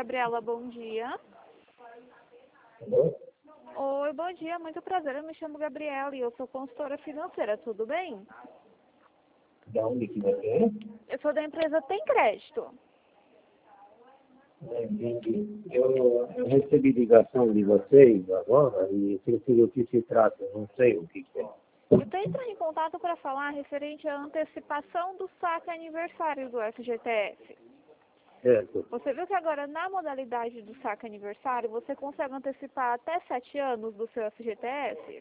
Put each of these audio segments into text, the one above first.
Gabriela, bom dia. Alô? Oi, bom dia, muito prazer. Eu me chamo Gabriela e eu sou consultora financeira, tudo bem? Da onde que você é? Eu sou da empresa Tem Crédito. Entendi. Eu recebi ligação de vocês agora e preciso que se trata, não sei o que é. Eu estou entrando em contato para falar referente à antecipação do saque aniversário do FGTS. Certo? Você viu que agora na modalidade do saque aniversário você consegue antecipar até 7 anos do seu FGTS?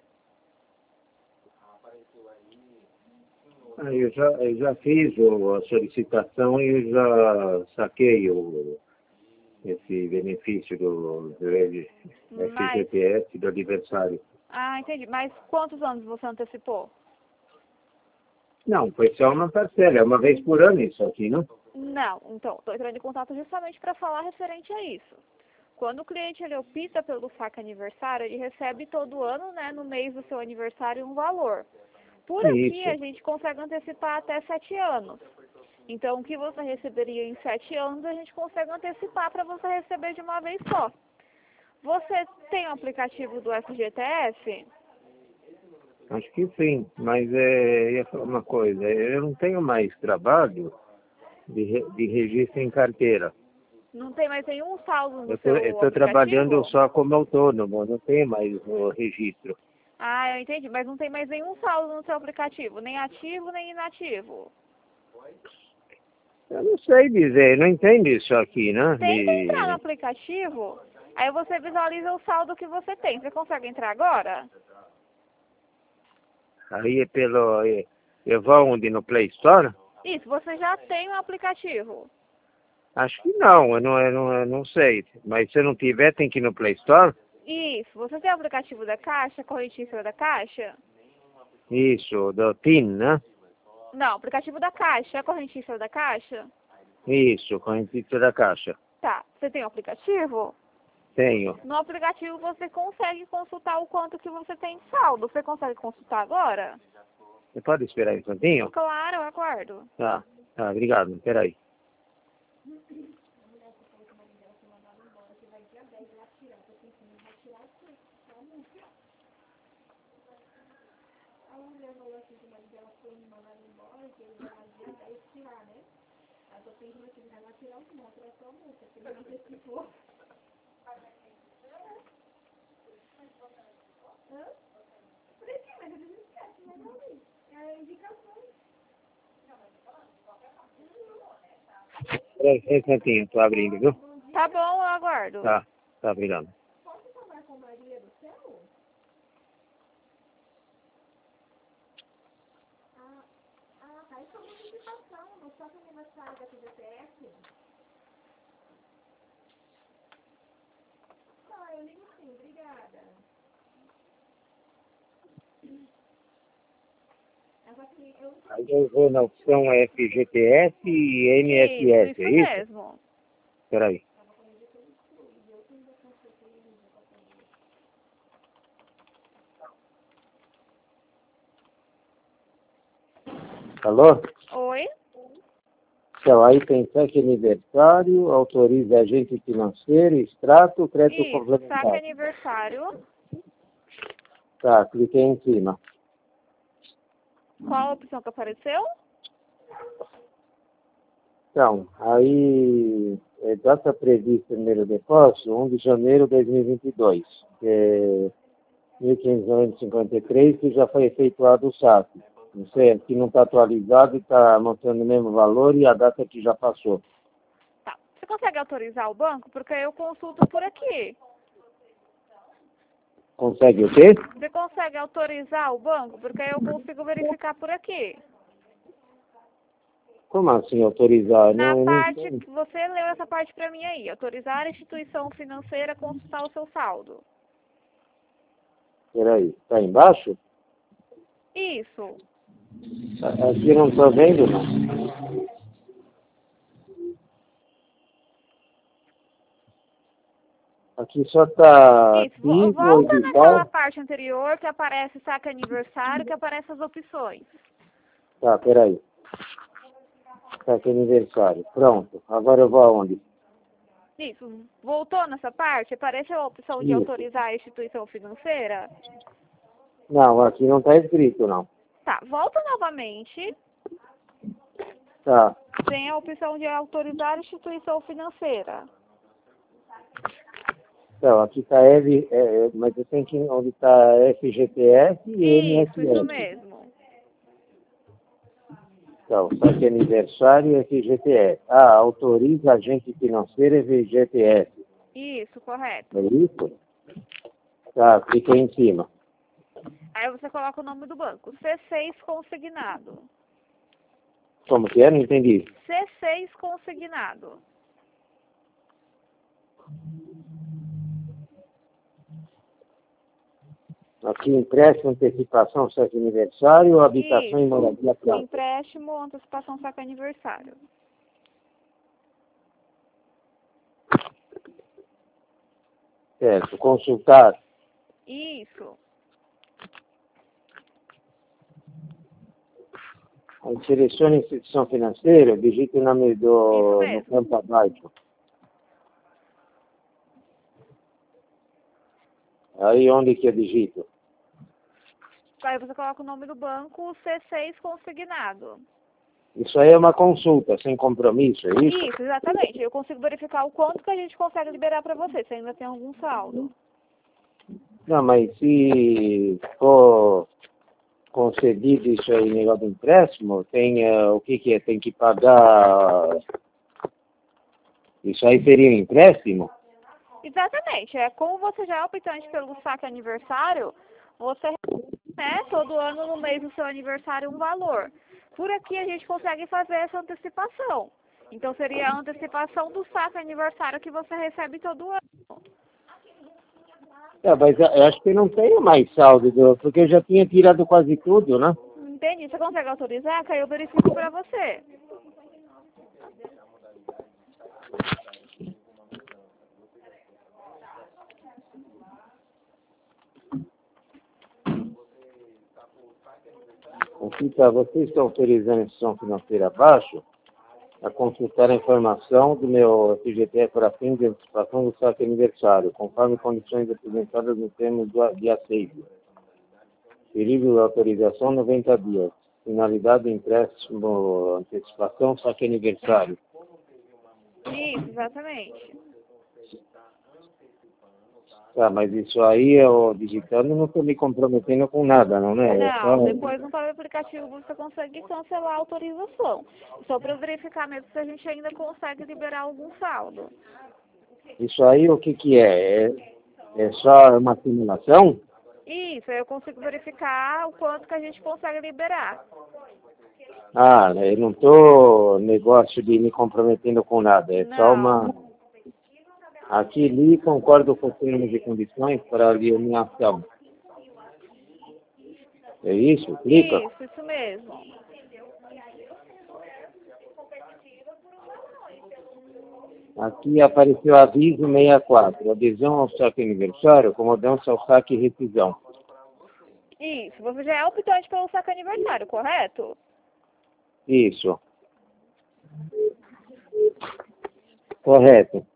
Eu já fiz a solicitação e eu já saquei esse benefício do Mas, FGTS do aniversário. entendi. Mas quantos anos você antecipou? Não, foi só uma parcela, é uma vez por ano isso aqui, não? Não, então, estou entrando em contato justamente para falar referente a isso. Quando o cliente ele opta pelo saque aniversário, ele recebe todo ano, né, no mês do seu aniversário, um valor. Por aqui, Isso. a gente consegue antecipar até 7 anos. Então, o que você receberia em 7 anos, a gente consegue antecipar para você receber de uma vez só. Você tem o aplicativo do FGTS? Acho que sim, mas ia falar uma coisa, eu não tenho mais trabalho de registro em carteira. Não tem mais nenhum saldo no Eu seu estou trabalhando aplicativo? só como autônomo, não tenho mais o registro. Eu entendi, mas não tem mais nenhum saldo no seu aplicativo, nem ativo, nem inativo. Eu não sei dizer, não entendo isso aqui, né? Tenta entrar no aplicativo, aí você visualiza o saldo que você tem. Você consegue entrar agora? Aí é pelo... Eu vou onde? No Play Store? Isso, você já tem o aplicativo. Acho que não, eu não sei. Mas se não tiver, tem que ir no Play Store? Isso, você tem o aplicativo da Caixa, correntícia da Caixa? Isso, do TIN, né? Não, aplicativo da Caixa, é correntícia da Caixa? Isso, correntista da Caixa. Tá, você tem o aplicativo? Tenho. No aplicativo você consegue consultar o quanto que você tem de saldo. Você consegue consultar agora? Você pode esperar um instantinho? Claro, eu aguardo. Tá, obrigado, peraí. Peraí, um instantinho, tô abrindo, viu? Tá bom, eu aguardo. Tá, obrigado. Aí eu vou na opção FGTS e NSS, Isso é isso? mesmo. Peraí. Alô? Oi? Então, aí tem saque aniversário, autoriza agente financeiro, extrato, crédito Isso, saque complementar. aniversário. Tá, cliquei em cima. Qual a opção que apareceu? Então, aí, data prevista primeiro depósito, 1 de janeiro de 2022. 1.553, que já foi efetuado o saque. Não sei, aqui não está atualizado e está mostrando o mesmo valor e a data que já passou. Tá. Você consegue autorizar o banco? Porque eu consulto por aqui. Consegue o quê? Você consegue autorizar o banco? Porque eu consigo verificar por aqui. Como assim autorizar? Na Não parte entendo. que você leu essa parte para mim aí. Autorizar a instituição financeira a consultar o seu saldo. Peraí, está embaixo? Isso. Aqui eu não estou vendo, não. Aqui só está Isso. vivo, Volta naquela editar. parte anterior que aparece saque aniversário, que aparece as opções. Tá, peraí. Saque aniversário. Pronto. Agora eu vou aonde? Isso. Voltou nessa parte? Apareceu a opção de Isso. autorizar a instituição financeira? Não, aqui não está escrito, não. Tá, volta novamente. Tá. Tem a opção de autorizar a instituição financeira. Então, aqui está mas eu tenho que ir onde está FGTS e Isso INSS. mesmo. Então, saque aniversário e FGTS. Ah, autoriza agente financeiro e FGTS. Isso, correto. É isso? Tá, clica aí em cima. Aí você coloca o nome do banco. C6 consignado. Como que é? Não entendi. C6 consignado. Aqui, empréstimo, antecipação, saque aniversário, habitação e Isso. moradia própria. Empréstimo, antecipação, saque aniversário. Certo. Consultar. Isso. Aí selecione a instituição financeira, digite o nome Isso no mesmo. campo abaixo. Aí onde que eu digito? Aí você coloca o nome do banco, C6 consignado. Isso aí é uma consulta, sem compromisso, é isso? Isso, exatamente. Eu consigo verificar o quanto que a gente consegue liberar para você, se ainda tem algum saldo. Não, mas se for concedido isso aí, negócio do empréstimo, tem o que que é? Tem que pagar... Isso aí seria um empréstimo? Exatamente. É como você já é optante pelo saque aniversário, você recebe todo ano no mês do seu aniversário um valor. Por aqui a gente consegue fazer essa antecipação. Então seria a antecipação do saque aniversário que você recebe todo ano. É, mas eu acho que não tenho mais saldo, porque eu já tinha tirado quase tudo, né? Entendi. Você consegue autorizar? Que aí eu verifico para você. Aqui está, você está autorizando a instituição financeira abaixo a consultar a informação do meu FGTS para fim de antecipação do saque aniversário, conforme condições apresentadas no termo do dia 6. Período de autorização 90 dias. Finalidade do empréstimo, antecipação, saque aniversário. Isso, exatamente. Tá, mas isso aí eu digitando não estou me comprometendo com nada, não é? Não, depois no próprio aplicativo você consegue cancelar a autorização. Só para verificar mesmo se a gente ainda consegue liberar algum saldo. Isso aí o que que é? É só uma simulação? Isso, aí eu consigo verificar o quanto que a gente consegue liberar. Ah, eu não estou negócio de me comprometendo com nada, é só uma... Não. Aqui li concordo com os termos e condições para a alienação. É isso? Clica. Isso mesmo. Aqui apareceu aviso 64, adesão ao saque aniversário, com mudança ao saque e rescisão. Isso, você já é optante pelo saque aniversário, correto? Isso. Correto.